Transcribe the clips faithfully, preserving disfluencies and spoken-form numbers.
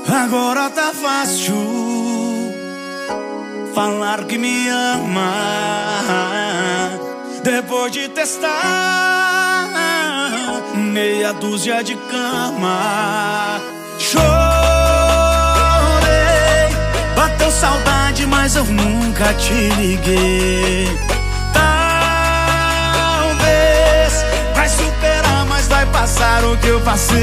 Agora tá fácil falar que me ama, depois de testar meia dúzia de cama. Chorei, bateu saudade, mas eu nunca te liguei. Talvez vai superar, mas vai passar o que eu passei.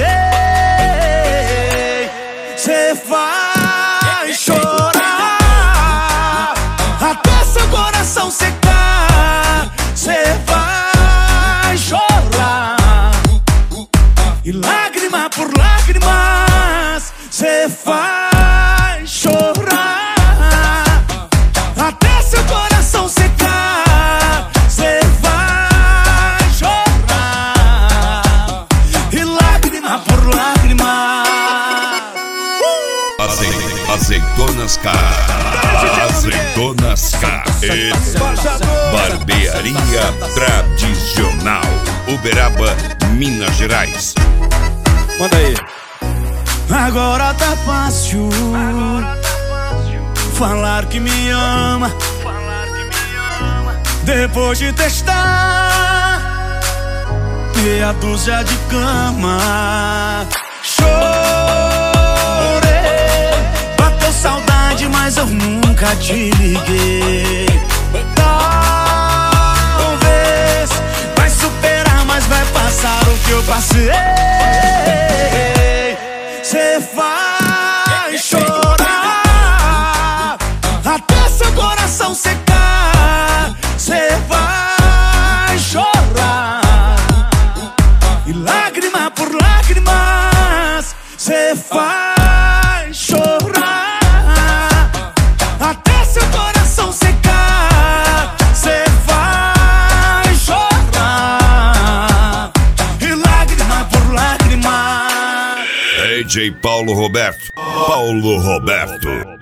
Cê vai chorar até seu coração secar. Cê vai chorar, e lágrima por lágrimas cê vai chorar até seu coração secar. Cê vai chorar, e lágrima por lágrima. Azeitonas K, Azeitonas K, barbearia tradicional, Uberaba, Minas Gerais. Manda aí. Agora tá fácil falar que me ama, depois de testar meia dúzia de cama. Mas eu nunca te liguei. Talvez vai superar, mas vai passar o que eu passei. Cê vai chorar até seu coração secar. Cê vai chorar, e lágrima por lágrimas cê vai chorar até seu coração secar. Cê vai chorar, e lágrima por lágrima. D J Paulo Roberto, Paulo Roberto.